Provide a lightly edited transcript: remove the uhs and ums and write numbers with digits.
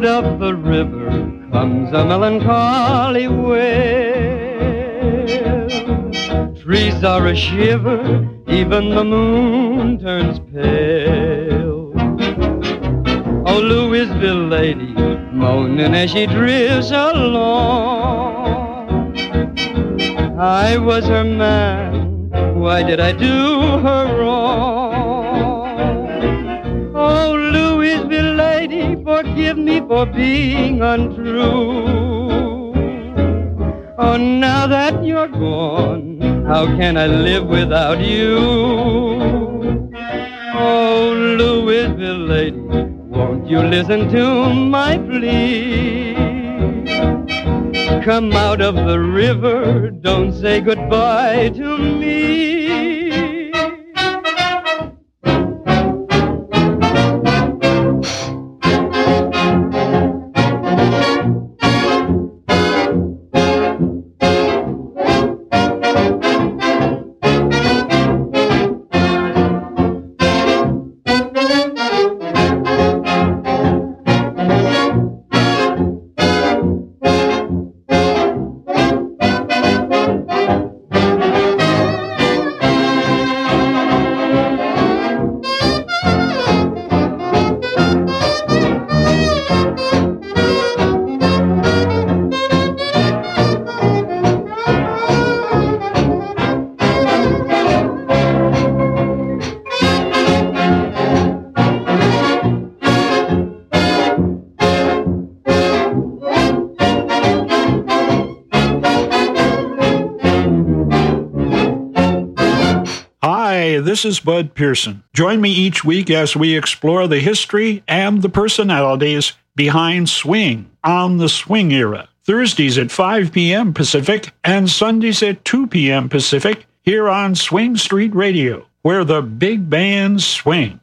out of the river comes a melancholy wail. Trees are a shiver, even the moon turns pale. Oh, Louisville lady, moaning as she drifts along. I was her man, why did I do her wrong? Oh, Louisville lady, forgive me for being untrue. Oh, now that you're gone, how can I live without you? Oh, Louisville lady, won't you listen to my plea? Come out of the river, don't say goodbye to me. This is Bud Pearson. Join me each week as we explore the history and the personalities behind swing on the swing era. Thursdays at 5 p.m. Pacific and Sundays at 2 p.m. Pacific here on Swing Street Radio, where the big bands swing.